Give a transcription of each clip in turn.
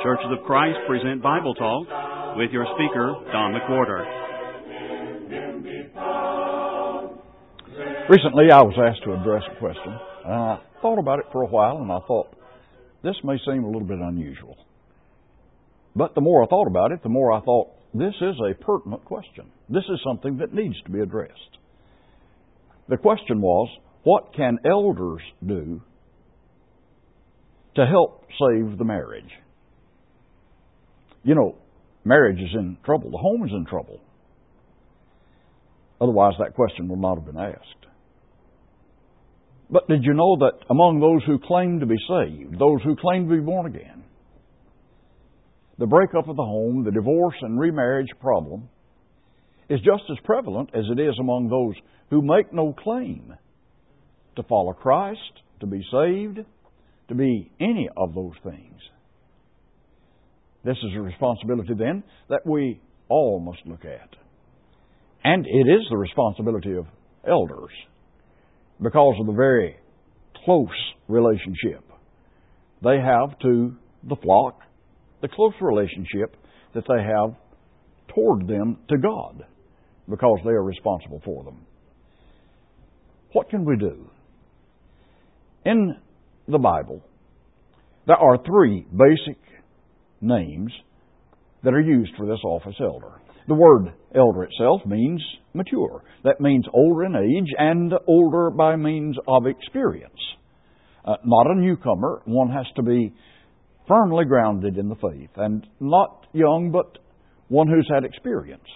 Churches of Christ present Bible Talk with your speaker, Don McWhorter. Recently, I was asked to address a question. I thought about it for a while, and I thought, this may seem a little bit unusual. But the more I thought about it, the more I thought, this is a pertinent question. This is something that needs to be addressed. The question was, what can elders do to help save the marriage? You know, marriage is in trouble. The home is in trouble. Otherwise, that question would not have been asked. But did you know that among those who claim to be saved, those who claim to be born again, the breakup of the home, the divorce and remarriage problem is just as prevalent as it is among those who make no claim to follow Christ, to be saved, to be any of those things. This is a responsibility then that we all must look at. And it is the responsibility of elders because of the very close relationship they have to the flock, the close relationship that they have toward them to God, because they are responsible for them. What can we do? In the Bible, there are three basic names that are used for this office, elder. The word elder itself means mature. That means older in age and older by means of experience. Not a newcomer. One has to be firmly grounded in the faith, and not young, but one who's had experience.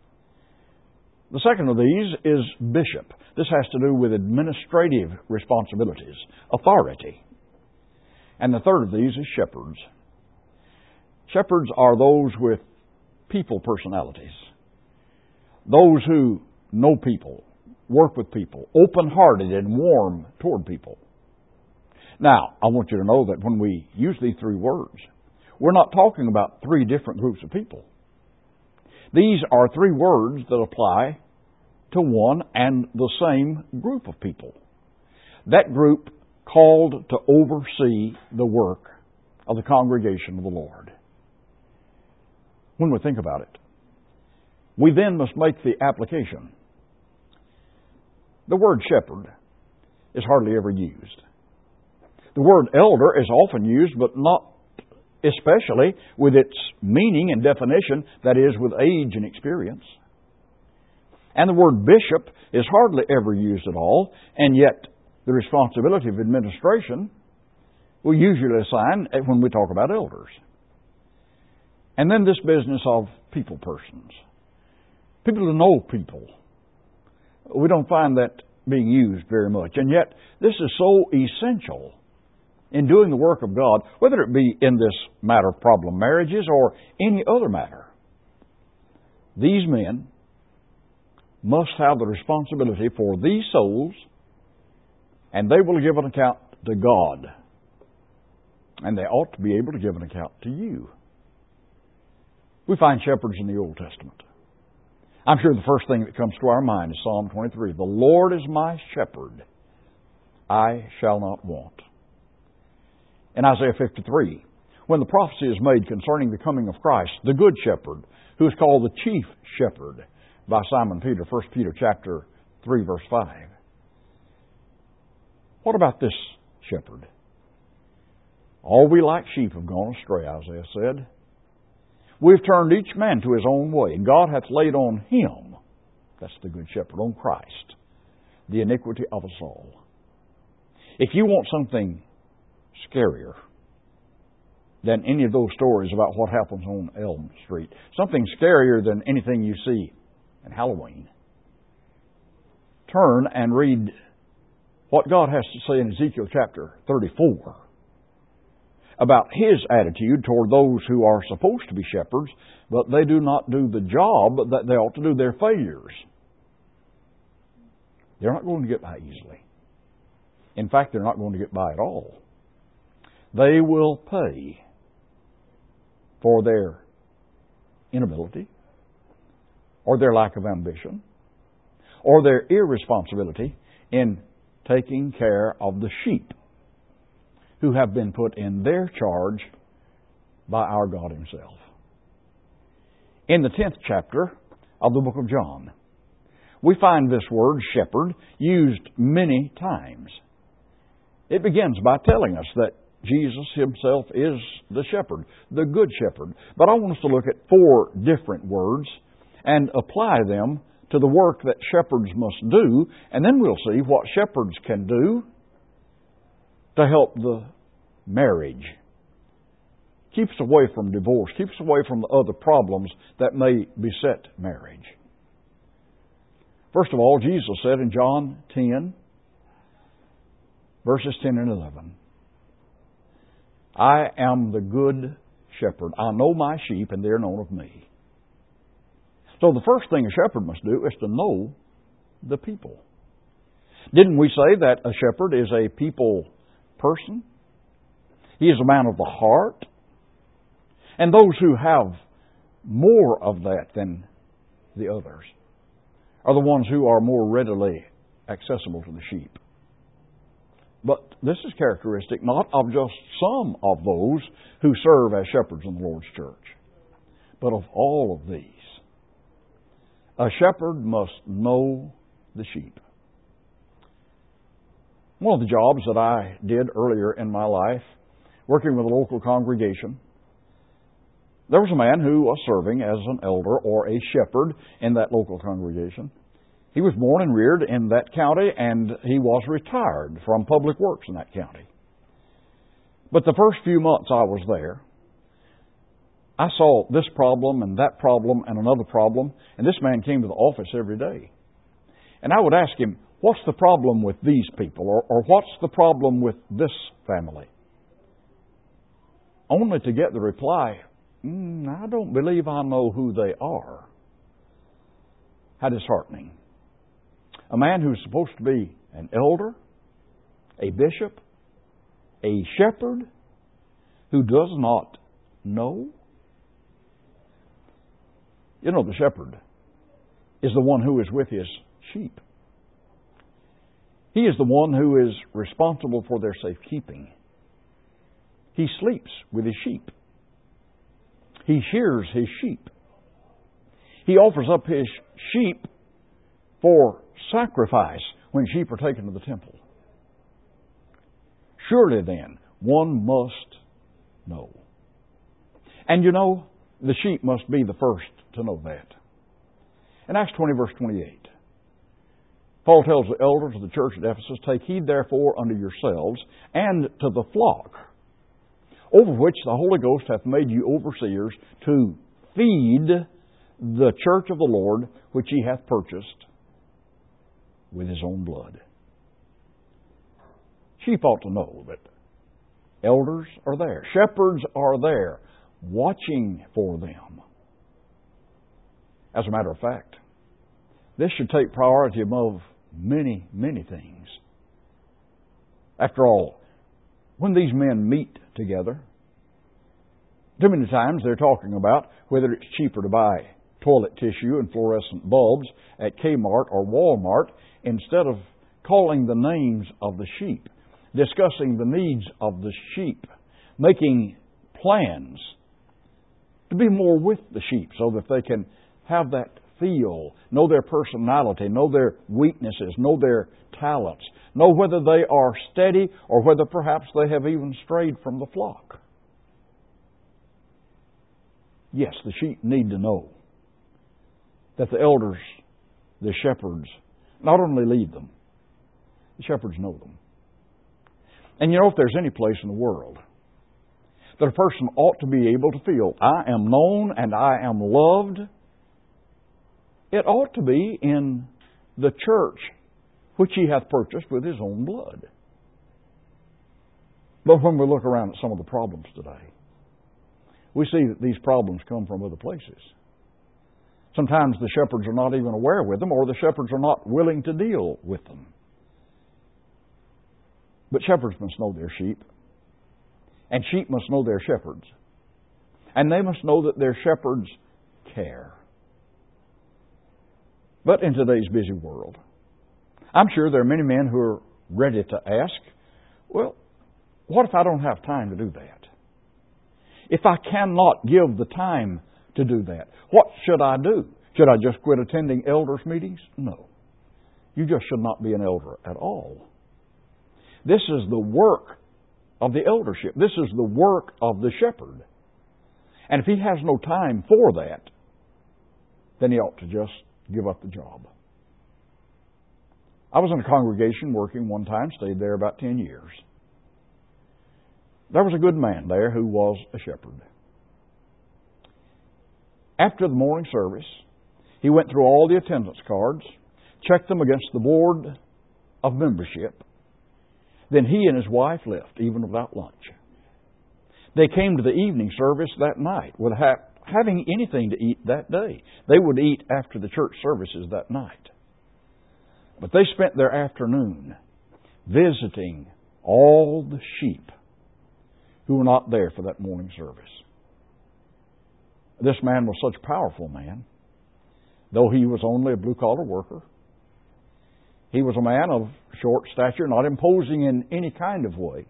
The second of these is bishop. This has to do with administrative responsibilities, authority. And the third of these is shepherds. Shepherds are those with people personalities. Those who know people, work with people, open-hearted and warm toward people. Now, I want you to know that when we use these three words, we're not talking about three different groups of people. These are three words that apply to one and the same group of people. That group called to oversee the work of the congregation of the Lord. When we think about it, we then must make the application. The word shepherd is hardly ever used. The word elder is often used, but not especially with its meaning and definition, that is, with age and experience. And the word bishop is hardly ever used at all, and yet the responsibility of administration we usually assign when we talk about elders. And then this business of people persons. People who know people. We don't find that being used very much. And yet, this is so essential in doing the work of God, whether it be in this matter of problem marriages or any other matter. These men must have the responsibility for these souls, and they will give an account to God. And they ought to be able to give an account to you. We find shepherds in the Old Testament. I'm sure the first thing that comes to our mind is Psalm 23. The Lord is my shepherd, I shall not want. In Isaiah 53, when the prophecy is made concerning the coming of Christ, the Good Shepherd, who is called the Chief Shepherd by Simon Peter, 1 Peter chapter 3, verse 5. What about this shepherd? All we like sheep have gone astray, Isaiah said. We've turned each man to his own way, and God hath laid on him, that's the Good Shepherd, on Christ, the iniquity of us all. If you want something scarier than any of those stories about what happens on Elm Street, something scarier than anything you see in Halloween, turn and read what God has to say in Ezekiel chapter 34 about His attitude toward those who are supposed to be shepherds, but they do not do the job that they ought to do. They're failures. They're not going to get by easily. In fact, they're not going to get by at all. They will pay for their inability, or their lack of ambition, or their irresponsibility in taking care of the sheep who have been put in their charge by our God Himself. In the 10th chapter of the book of John, we find this word, shepherd, used many times. It begins by telling us that Jesus Himself is the shepherd, the good shepherd. But I want us to look at 4 different words and apply them to the work that shepherds must do, and then we'll see what shepherds can do to help the marriage. Keep us away from divorce. Keep us away from the other problems that may beset marriage. First of all, Jesus said in John 10, verses 10 and 11, I am the good shepherd. I know my sheep, and they're known of me. So the first thing a shepherd must do is to know the people. Didn't we say that a shepherd is a people person? He is a man of the heart. And those who have more of that than the others are the ones who are more readily accessible to the sheep. But this is characteristic not of just some of those who serve as shepherds in the Lord's church, but of all of these. A shepherd must know the sheep. One of the jobs that I did earlier in my life, working with a local congregation, there was a man who was serving as an elder or a shepherd in that local congregation. He was born and reared in that county, and he was retired from public works in that county. But the first few months I was there, I saw this problem and that problem and another problem, and this man came to the office every day. And I would ask him, what's the problem with these people? Or what's the problem with this family? Only to get the reply, I don't believe I know who they are. How disheartening. A man who's supposed to be an elder, a bishop, a shepherd, who does not know. You know, the shepherd is the one who is with his sheep. He is the one who is responsible for their safekeeping. He sleeps with his sheep. He shears his sheep. He offers up his sheep for sacrifice when sheep are taken to the temple. Surely then, one must know. And you know, the sheep must be the first to know that. In Acts 20, verse 28, Paul tells the elders of the church at Ephesus, take heed therefore unto yourselves and to the flock, over which the Holy Ghost hath made you overseers, to feed the church of the Lord, which He hath purchased with His own blood. Sheep ought to know that elders are there, shepherds are there, watching for them. As a matter of fact, this should take priority above many, many things. After all, when these men meet together, too many times they're talking about whether it's cheaper to buy toilet tissue and fluorescent bulbs at Kmart or Walmart instead of calling the names of the sheep, discussing the needs of the sheep, making plans to be more with the sheep so that they can have that feel, know their personality, know their weaknesses, know their talents, know whether they are steady or whether perhaps they have even strayed from the flock. Yes, the sheep need to know that the elders, the shepherds, not only lead them, the shepherds know them. And you know, if there's any place in the world that a person ought to be able to feel, I am known and I am loved, it ought to be in the church which He hath purchased with His own blood. But when we look around at some of the problems today, we see that these problems come from other places. Sometimes the shepherds are not even aware with them, or the shepherds are not willing to deal with them. But shepherds must know their sheep, and sheep must know their shepherds. And they must know that their shepherds care. But in today's busy world, I'm sure there are many men who are ready to ask, well, what if I don't have time to do that? If I cannot give the time to do that, what should I do? Should I just quit attending elders' meetings? No. You just should not be an elder at all. This is the work of the eldership. This is the work of the shepherd. And if he has no time for that, then he ought to just give up the job. I was in a congregation working one time, stayed there about 10 years. There was a good man there who was a shepherd. After the morning service, he went through all the attendance cards, checked them against the board of membership. Then he and his wife left, even without lunch. They came to the evening service that night without having anything to eat that day. They would eat after the church services that night. But they spent their afternoon visiting all the sheep who were not there for that morning service. This man was such a powerful man, though he was only a blue-collar worker. He was a man of short stature, not imposing in any kind of way.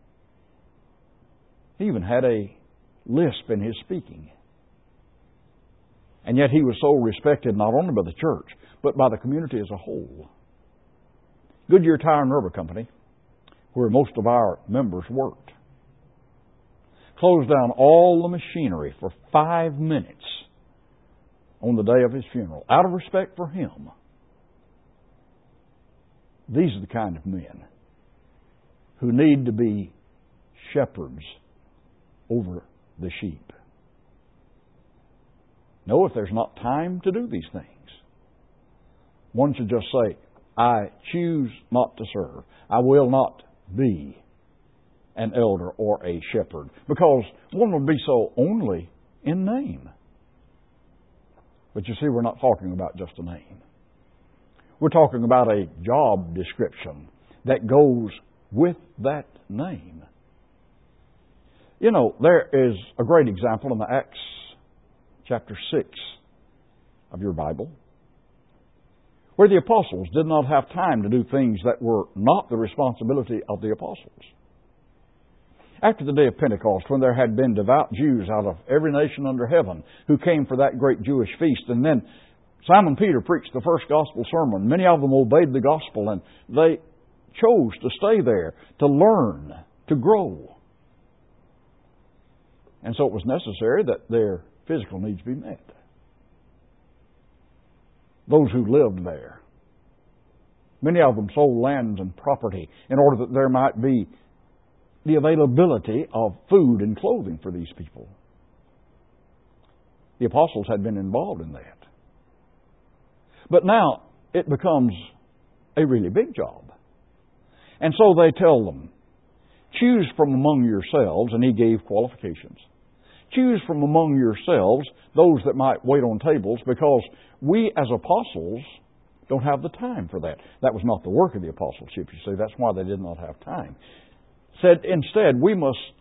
He even had a lisp in his speaking. And yet he was so respected not only by the church, but by the community as a whole. Goodyear Tire and Rubber Company, where most of our members worked, closed down all the machinery for 5 minutes on the day of his funeral, out of respect for him. These are the kind of men who need to be shepherds over the sheep. No, if there's not time to do these things, one should just say, I choose not to serve. I will not be an elder or a shepherd, because one would be so only in name. But you see, we're not talking about just a name. We're talking about a job description that goes with that name. You know, there is a great example in the Acts chapter 6 of your Bible, where the apostles did not have time to do things that were not the responsibility of the apostles. After the day of Pentecost, when there had been devout Jews out of every nation under heaven who came for that great Jewish feast, and then Simon Peter preached the first gospel sermon. Many of them obeyed the gospel, and they chose to stay there, to learn, to grow. And so it was necessary that their physical needs be met. Those who lived there, many of them sold lands and property in order that there might be the availability of food and clothing for these people. The apostles had been involved in that. But now it becomes a really big job. And so they tell them, choose from among yourselves, and he gave qualifications. Choose from among yourselves those that might wait on tables, because we as apostles don't have the time for that. That was not the work of the apostleship, you see. That's why they did not have time. Said, instead, we must